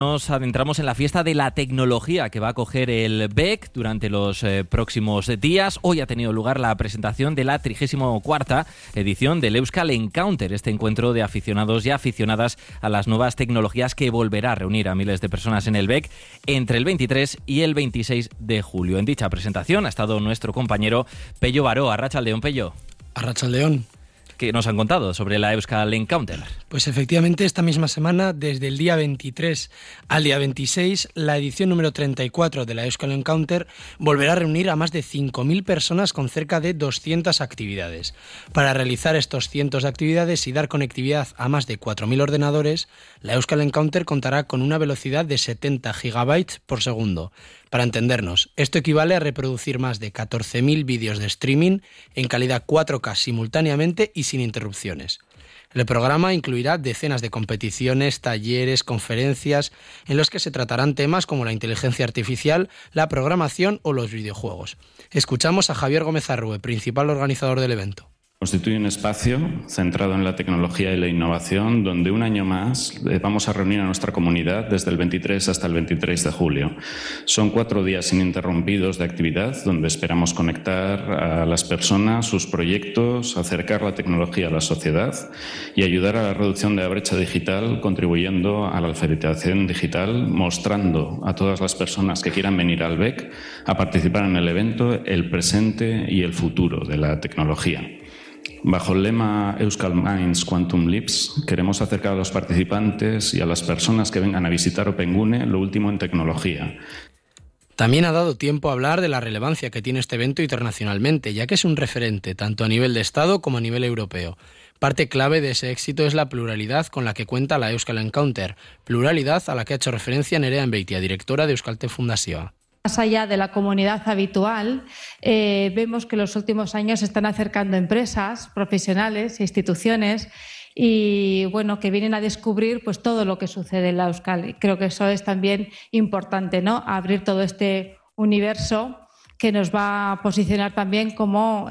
Nos adentramos en la fiesta de la tecnología que va a acoger el BEC durante los próximos días. Hoy ha tenido lugar la presentación de la 34ª edición del Euskal Encounter, este encuentro de aficionados y aficionadas a las nuevas tecnologías que volverá a reunir a miles de personas en el BEC entre el 23 y el 26 de julio. En dicha presentación ha estado nuestro compañero Pello Baró. Arratsaldeon, Pello. Arratsaldeon. ¿Qué nos han contado sobre la Euskal Encounter? Pues efectivamente, esta misma semana, desde el día 23 al día 26, la edición número 34 de la Euskal Encounter volverá a reunir a más de 5.000 personas con cerca de 200 actividades. Para realizar estos cientos de actividades y dar conectividad a más de 4.000 ordenadores, la Euskal Encounter contará con una velocidad de 70 gigabytes por segundo. Para entendernos, esto equivale a reproducir más de 14.000 vídeos de streaming en calidad 4K simultáneamente y sin interrupciones. El programa incluirá decenas de competiciones, talleres, conferencias, en los que se tratarán temas como la inteligencia artificial, la programación o los videojuegos. Escuchamos a Javier Gómez Arrue, principal organizador del evento. Constituye un espacio centrado en la tecnología y la innovación, donde un año más vamos a reunir a nuestra comunidad desde el 23 hasta el 23 de julio. Son 4 días ininterrumpidos de actividad, donde esperamos conectar a las personas, sus proyectos, acercar la tecnología a la sociedad y ayudar a la reducción de la brecha digital, contribuyendo a la alfabetización digital, mostrando a todas las personas que quieran venir al BEC a participar en el evento el presente y el futuro de la tecnología. Bajo el lema Euskal Minds Quantum Leaps, queremos acercar a los participantes y a las personas que vengan a visitar Opengune lo último en tecnología. También ha dado tiempo a hablar de la relevancia que tiene este evento internacionalmente, ya que es un referente tanto a nivel de Estado como a nivel europeo. Parte clave de ese éxito es la pluralidad con la que cuenta la Euskal Encounter, pluralidad a la que ha hecho referencia Nerea Enbeitia, directora de Euskaltel Fundazioa. Más allá de la comunidad habitual, vemos que en los últimos años se están acercando empresas, profesionales e instituciones y que vienen a descubrir pues todo lo que sucede en la Euskal. Y creo que eso es también importante, ¿no? Abrir todo este universo que nos va a posicionar también como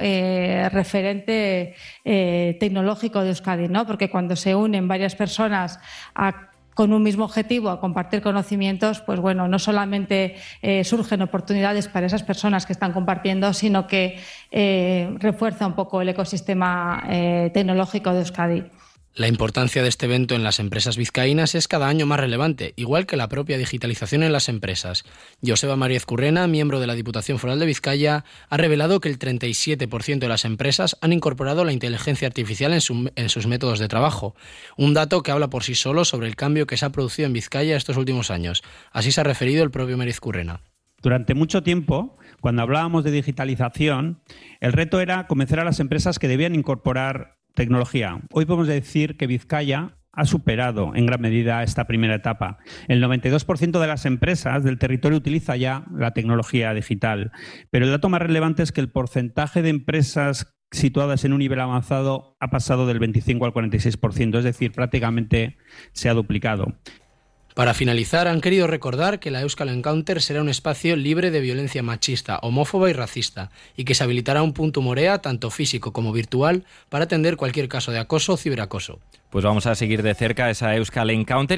referente tecnológico de Euskadi, ¿no? Porque cuando se unen varias personas con un mismo objetivo, a compartir conocimientos, pues no solamente surgen oportunidades para esas personas que están compartiendo, sino que refuerza un poco el ecosistema tecnológico de Euskadi. La importancia de este evento en las empresas vizcaínas es cada año más relevante, igual que la propia digitalización en las empresas. Joseba María Ezcurrena, miembro de la Diputación Foral de Vizcaya, ha revelado que el 37% de las empresas han incorporado la inteligencia artificial en sus métodos de trabajo. Un dato que habla por sí solo sobre el cambio que se ha producido en Vizcaya estos últimos años. Así se ha referido el propio María Ezcurrena. Durante mucho tiempo, cuando hablábamos de digitalización, el reto era convencer a las empresas que debían incorporar tecnología. Hoy podemos decir que Vizcaya ha superado en gran medida esta primera etapa. El 92% de las empresas del territorio utiliza ya la tecnología digital, pero el dato más relevante es que el porcentaje de empresas situadas en un nivel avanzado ha pasado del 25 al 46%, es decir, prácticamente se ha duplicado. Para finalizar, han querido recordar que la Euskal Encounter será un espacio libre de violencia machista, homófoba y racista, y que se habilitará un punto Morea, tanto físico como virtual, para atender cualquier caso de acoso o ciberacoso. Pues vamos a seguir de cerca esa Euskal Encounter.